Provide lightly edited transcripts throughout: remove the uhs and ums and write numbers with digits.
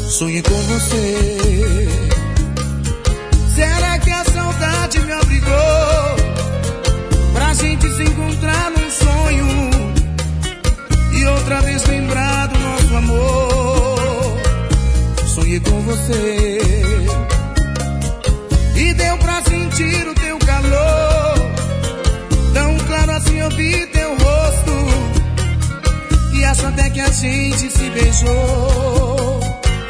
Sonhei com você. Será que a saudade me obrigou pra gente se encontrar num sonho e outra vez lembrar do nosso amor? Sonhei com você e deu pra sentir o teu calor, tão claro assim eu vi teu rosto, e acho até que a gente se beijou.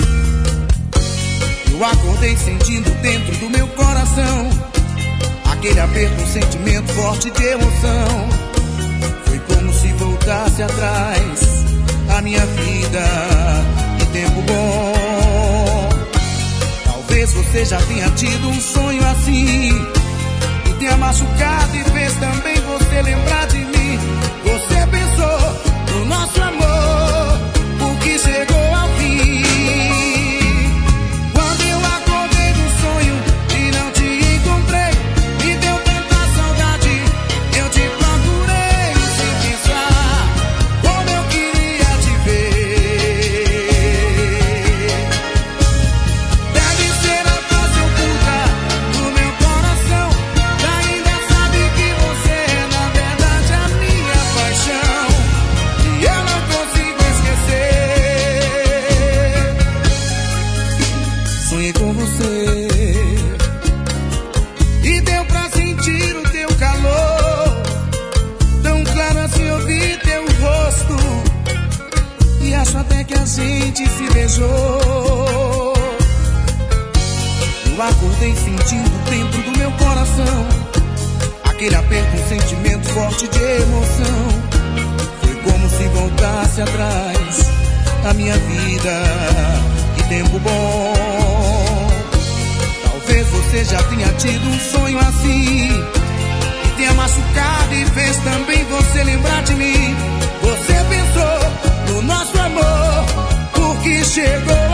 Eu acordei sentindo dentro do meu coração aquele aperto, um sentimento forte de emoção. Foi como se voltasse atrás a minha vida, que tempo bom. Talvez você já tenha tido um sonho assim e tenha machucado e fez também você lembrar de mim. Você pensou no nosso amor, o que chegou ao fim. Sonhei com você e deu pra sentir o teu calor, tão claro assim eu vi teu rosto, e acho até que a gente se beijou. Eu acordei sentindo dentro do meu coração aquele aperto, um sentimento forte de emoção. Foi como se voltasse atrás a minha vida, que tempo bom. Talvez você já tenha tido um sonho assim e tenha machucado e fez também você lembrar de mim. Você pensou no nosso amor, porque chegou